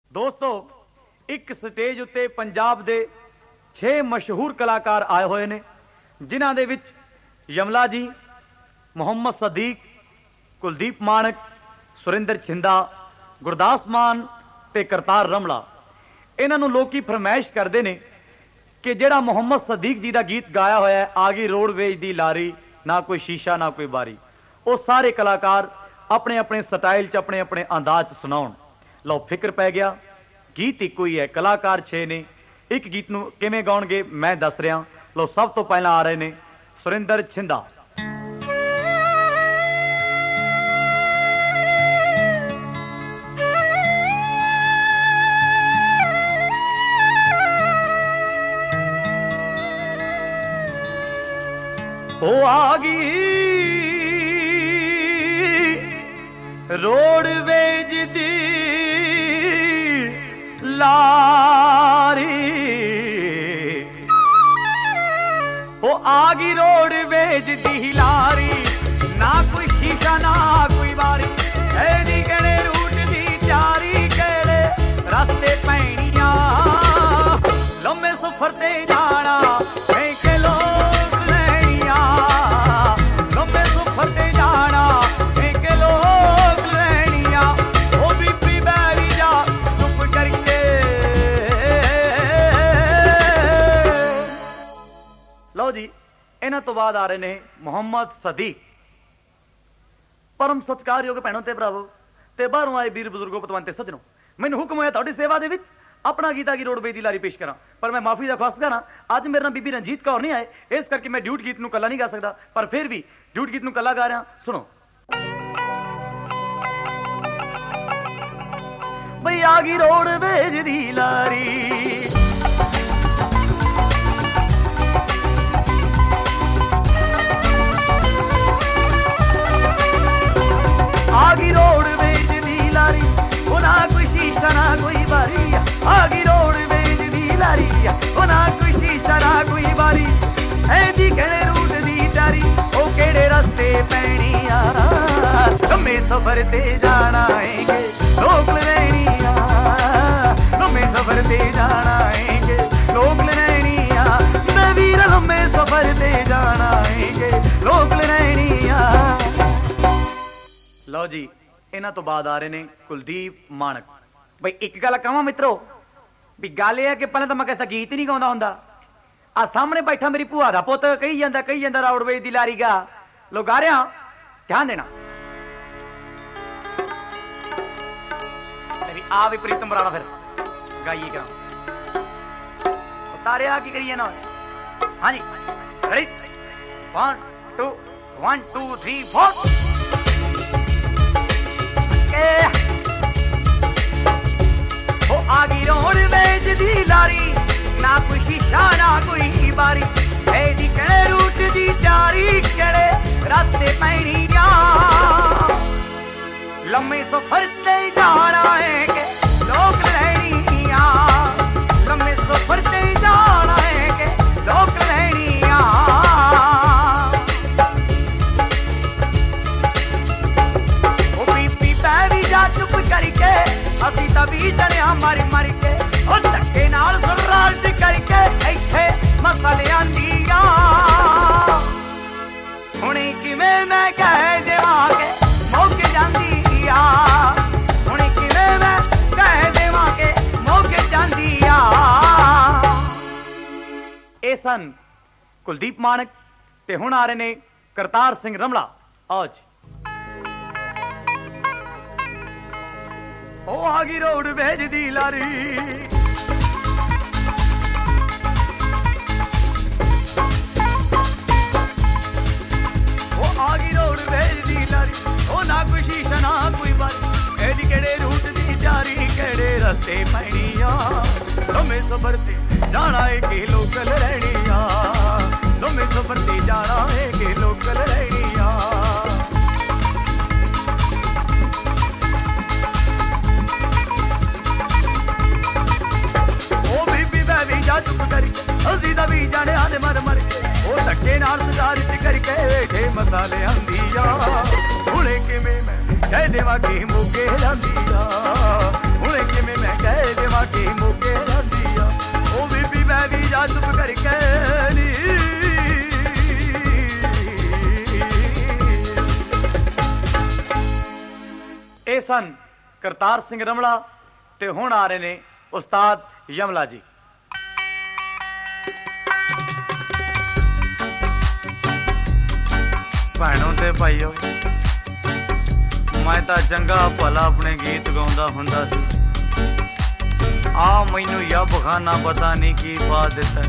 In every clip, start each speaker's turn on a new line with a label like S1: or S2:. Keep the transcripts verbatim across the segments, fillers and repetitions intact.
S1: दोस्तों एक स्टेज उत्ते पंजाब दे छे मशहूर कलाकार आए हुए ने, जिन्हां दे विच यमला जी, मुहम्मद सदीक, कुलदीप माणक, सुरिंदर छिंदा, गुरदास मान ते करतार रमला। इन्हां नूं लोकी फरमाइश करदे ने कि जिहड़ा मुहम्मद सदीक जी दा गीत गाया होया है, आगी रोडवेज दी लारी, ना कोई शीशा ना कोई बारी, वो सारे कलाकार अपने अपने स्टाइल च अपने अपने अंदाज च सुनाउण। लो फिक्र पै गया, गीत इक्को ही है, कलाकार छे ने, एक गीत नूं किवें गाउणगे मैं दस रहा। लो सब तो पहला आ रहे ने सुरिंदर छिंदा। ओ आगी रोडवेज दी लारी, ओ आगी रोडवेज दी लारी, ना कोई शीशा ना कोई बारी, ऐदी कड़े रूट दी चारी, कड़े रास्ते पैनिया, लम्बे सफर ते जाना के लोग लैनिया, लम्बे सफर ते जाना के लोग लैनिया, ओ बीबी बैरी जा चुप करके। लो जी, इन्हां तो बाद आ रहे ने मुहम्मद सदीक। परम सत्कारयोग भैनों ते भरावो ते बाहरों आए वीर बुजुर्गों पतवंते सज्जनों, मैनूं हुक्म होया तुहाडी सेवा दे विच अपना गीत आगी रोडवेज दी लारी पेश करा, पर मैं माफी दा खासगा ना, अज मेरे नाल बीबी रंजीत कौर नहीं आए, इस करके मैं ड्यूट गीत नूं कल्ला नहीं गा सकदा, पर फिर भी ड्यूट गीत नूं कल्ला गा रहा। सुनो भई आगी रोडवेज दी लारी, आगी रोडवेज दी लारी, ओ ना कोई शीशा ना कोई बारी, आगी रोडवेज दी लारी, ओ ना कोई शीशा ना कोई बारी, ऐदी केड़े रूट दी चारी, ओ केड़े रास्ते पैनिया, लम्बे सफर ते जाना है लोग लैनिया, लम्बे सफर ते जाना है लोग लैनिया, मैं वीर लम्बे सफर ते जाना है लोग लैनिया। लो जी, इन्हां तो बाद आ रहे ने कुलदीप माणक। भाई एक गल कहां मित्रो, भी गल यह है कि पहले तो मैं किसका गीत ही नहीं गाउंदा हुंदा, आ सामने बैठा मेरी भूआ दा पुत्त कही जांदा कही जांदा रोडवेज दी लारी गा, लो गा रहा, ध्यान देना। आ भी प्रीतम बराड़ा फिर गाइए क्या तारे आ की करिए ना। हाँ जी, ready, one two one two three four. ओ आगी रोडवेज दी लारी, ना कोई शीशा ना कोई बारी, ऐदी केड़े रूट दी चारी, केड़े रास्ते पैनी जा, लम्बे सफर ते जाना है के लोग लैनिया, लम्बे सफर ते जाना है के लोग लैनिया। ओ बीबी पैरी जा चुप करके, असी तभी चलिया मर मर के, ओ धक्के नाल सुराज करके इत्थे मसल आंदिया, हुणे किवें मैं कह देवां के मुक जांदी आ, हुणे किवें मैं कह देवां के मुक जांदी आ। ए सन कुलदीप माणक ते हुण आ रहे ने करतार सिंह रमला। आज ओ आगी रोडवेज दी लारी, ओ आगी रोडवेज दी लारी, ओ ना कोई शीशा ना कोई बारी, ऐदी केड़े रूट दी चारी, केड़े रास्ते पैनिया, लम्बे सफर ते जाना है के लोकल रहनिया, लम्बे सफर ते जाना है के लोकल रहनिया। चुप करके हल्दी दा भी जाने आने मर मर के, ओ धक्के नाल सुधारित करके वेठे मसाले आंदिया, हुणे किवें मैं कह देवां कि मुके जांदिया, हुणे किवें मैं कह के मोके रंदिया ओ बीबी मैं भी जा चुप करके नी ए सन करतार सिंह रमड़ा ते हुण आ रहे ने उस्ताद यमला जी। भैनों ते भाईओ मैं तां चंगा भला अपने गीत गाउंदा हुंदा सी आ मैनू या बखाना पता नहीं की पा दिता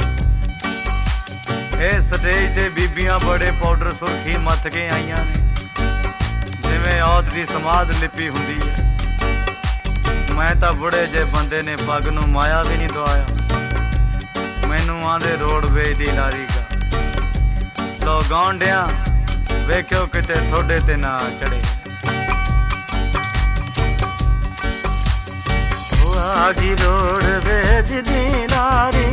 S1: ए स्टेज ते बीबियां बड़े पाउडर सुर्खी मथ के आईयां ने जिवें औद दी समाध लिपी हुंदी है। मैं तां बुढ़े जे बंदे ने पग नूं माया भी नहीं दवाया मैनू आंदे रोडवेज दी लारी का लो गौंडिया वेख्यो किते थोड़े ते ना चढ़े आगी रोडवेज दी लारी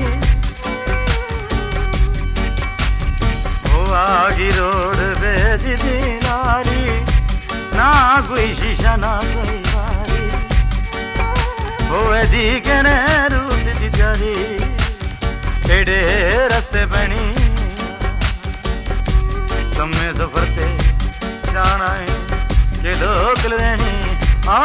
S1: ओ आगी रोडवेज दी लारी ना कोई शीशा ना कोई बारी होए दी कने रूट दी जारी तेरे रस्ते बनी लम्बे सफर ते जाना है कि धोखल रहनी आ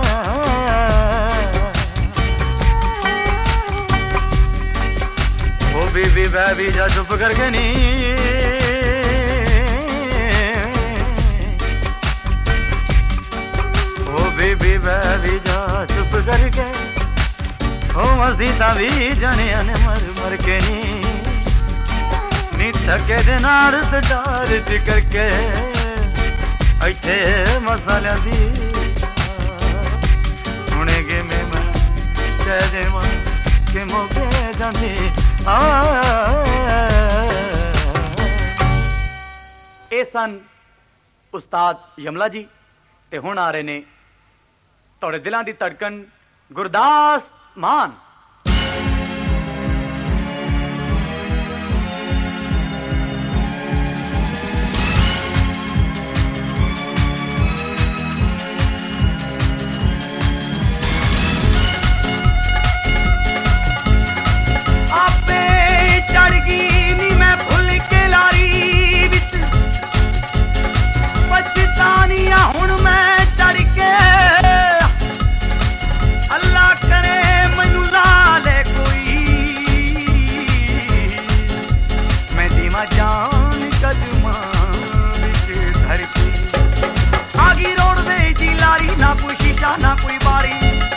S1: ओ बीबी बैबी जा चुप करके नी ओ बीबी बैबी जा चुप करके ओ मसीता भी जाने आने मर मर के नी नी थके दे नाल सटार टिकर के इत्थे मसालियां दी हुणे के मैं कह देवां कि मोके जांदी आ ए सन उस्ताद यमला जी ते हुण आ रहे ने तुहाडे दिलां दी धड़कन गुरदास मान। ना कोई बारी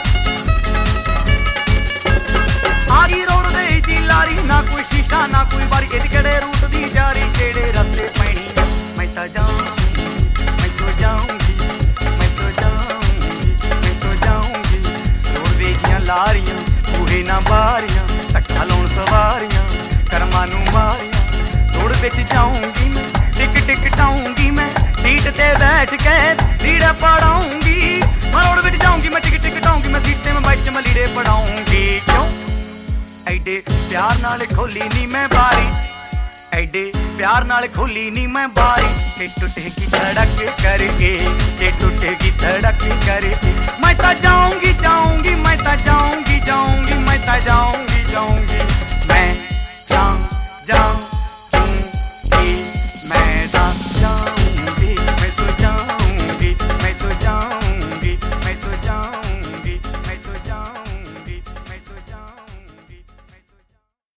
S1: आगी रोड दे दी लारी ना कोई शीशा ना कोई बारी इद केड़े रूट दी जारी केड़े रस्ते पैनी मैं तो जाऊंगी मैं तो जाऊंगी मैं तो जाऊंगी मैं तो जाऊंगी रोड दे दियां लारियां बूहे ना बारियां धक्का लाउण सवारियां करमां नूं मारियां रोड विच जाऊंगी मैं टिक टिक टाऊंगी मैं सीट ते बैठ के लीड़े पढ़ाऊंगी मैं रोड विच जाऊंगी मैं टिक टिक टाऊंगी मैं सीट ते मैं बाइक ते मैं लीड़े पढ़ाऊंगी क्यों ऐडे प्यार नाल खोली नी मैं बारी ऐडे प्यार नाल खोली नी मैं बारी के टूटेगी धड़क करके के टूटेगी धड़क करके मैं तो जाऊंगी जाऊंगी मैं तो